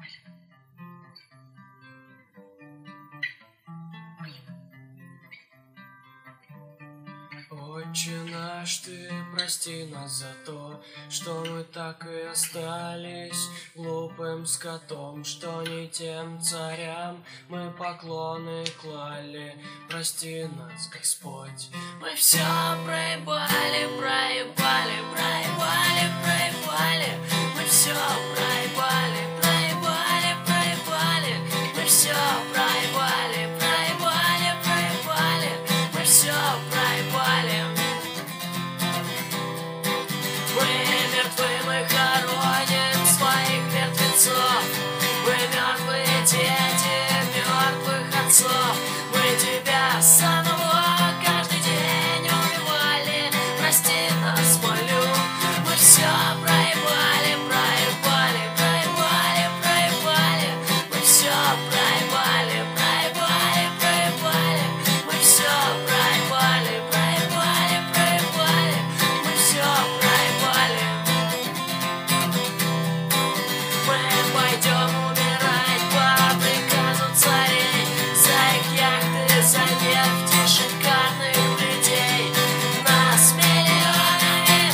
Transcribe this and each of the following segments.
Отче наш, Ты прости нас за то, что мы так и остались глупым скотом, что не тем царям мы поклоны клали. Прости нас, Господь, мы все проебали, проебали, проебали, проебали, мы все проебали, проебали, проебали, мы все проебали, проебали, проебали, мы все проебали. Мы мертвы, мы хороним своих мертвецов. Мы мертвые дети мертвых отцов. Мы тебя самого каждый день убивали. Прости нас, молю. Мы все проебали, проебали, проебали, проебали. Мы все проебали, проебали, проебали. Мы все проебали, проебали, проебали. Мы все проебали. Мы пойдем умирать по приказу царей. За их яхты, за нефть и шикарных людей. Нас миллионами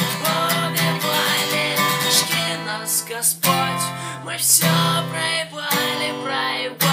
убивали. Жги нас, Господь, мы все проебали, проебали.